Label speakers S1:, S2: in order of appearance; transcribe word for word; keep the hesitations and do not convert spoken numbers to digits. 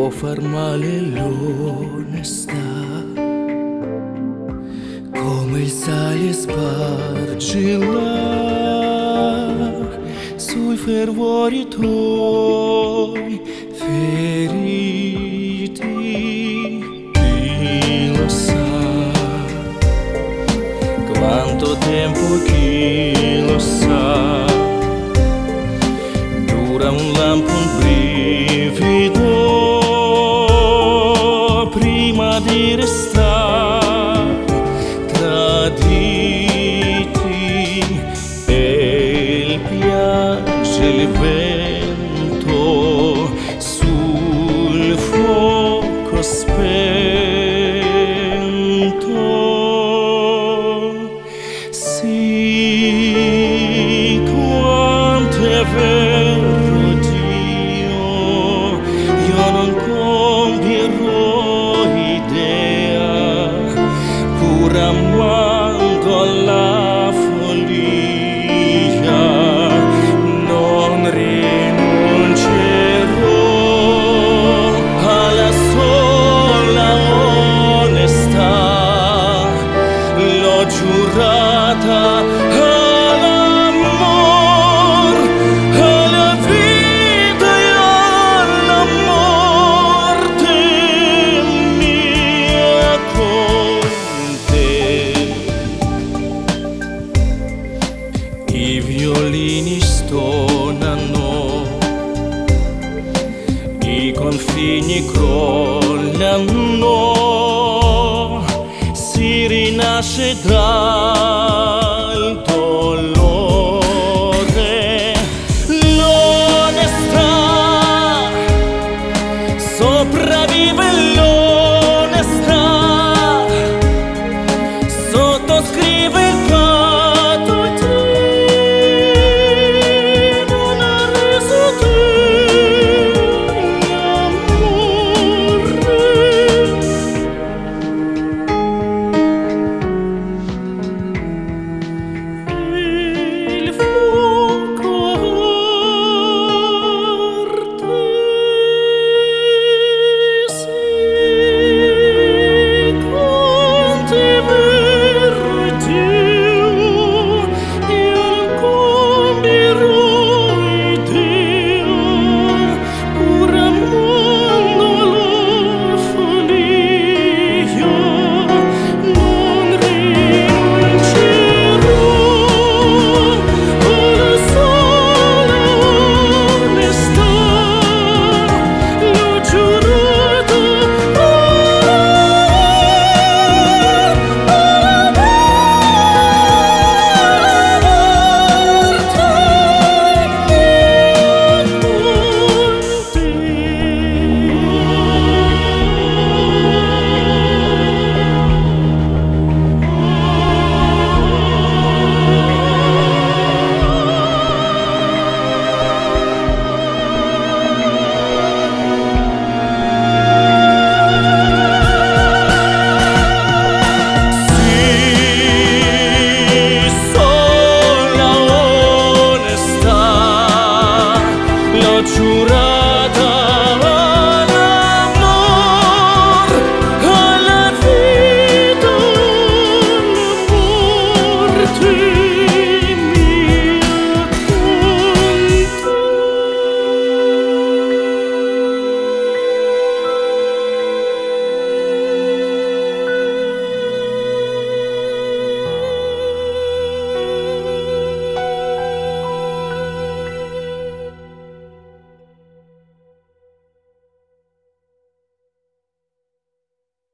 S1: può far male l'onestà, come il sale spargi là sui fervori tuoi feriti. Chi lo sa quanto tempo, chi lo sa, dura un lampo, un brivido prima di restare traditi, e piange il vento sul fuoco spento. Sì, quanto è vero Dio, io non compierò idea, pur amando la follia, non rinuncerò alla sola onestà, l'ho giurata all'amor, alla vita e alla morte mia con te. I violini stonano, i confini crollano, si rinasce dal dolore. L'onestà sopra